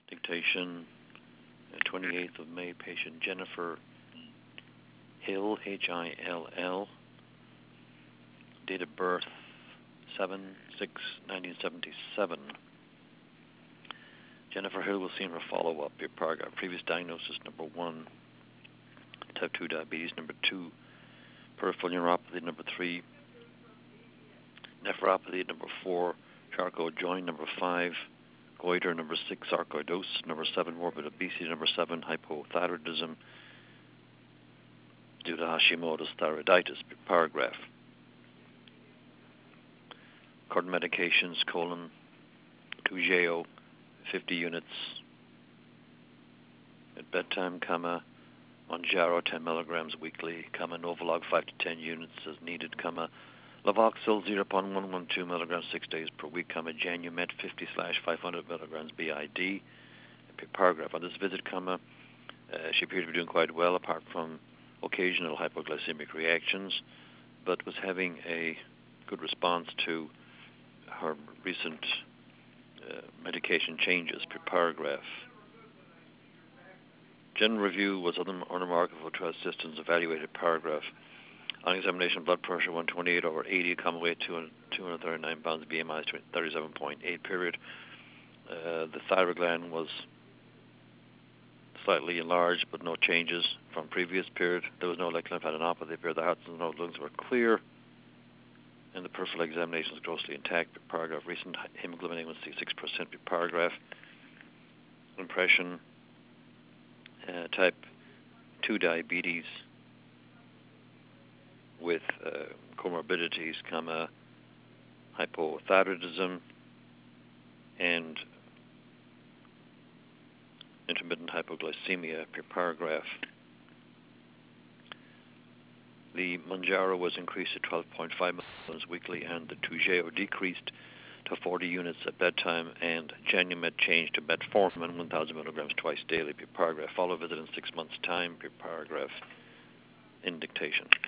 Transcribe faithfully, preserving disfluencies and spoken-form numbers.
Dictation, twenty-eighth of May, patient Jennifer Hill, H I L L. Date of birth, seven six nineteen seventy-seven. Jennifer Hill was seen for follow-up. Your paragraph. Previous diagnosis, number one, type two diabetes, number two, peripheral neuropathy, number three, nephropathy, number four, Charcot joint, number five, goiter, number six, sarcoidosis, number seven, morbid obesity, number seven, hypothyroidism due to Hashimoto's thyroiditis. Paragraph. Current medications, colon, Toujeo, fifty units at bedtime, comma, Mounjaro, ten milligrams weekly, comma, Novolog, five to ten units as needed, comma, Lavoxil, zero point one one two milligrams, six days per week, comma, Janumet, fifty slash five hundred milligrams B I D. Paragraph. On this visit, comma, uh, she appeared to be doing quite well apart from occasional hypoglycemic reactions, but was having a good response to her recent uh, medication changes. Per paragraph. General review was unremarkable to assistance evaluated. Paragraph. On examination, blood pressure one twenty-eight over eighty, common weight two hundred thirty-nine pounds, B M I thirty-seven point eight. Period. Uh, the thyroid gland was slightly enlarged, but no changes from previous period. There was no electron lymphadenopathy. Period. The heart and lungs were clear, and the peripheral examination was grossly intact. Paragraph. Recent hemoglobin A one C six percent. Paragraph. Impression. Uh, type two diabetes with uh, comorbidities, comma, hypothyroidism and intermittent hypoglycemia. Per paragraph. The Mounjaro was increased to twelve point five milligrams weekly, and the Toujeo decreased to forty units at bedtime, and Janumet changed to metformin, one thousand milligrams twice daily. Per paragraph. Follow visit in six months' time. Per paragraph. In dictation.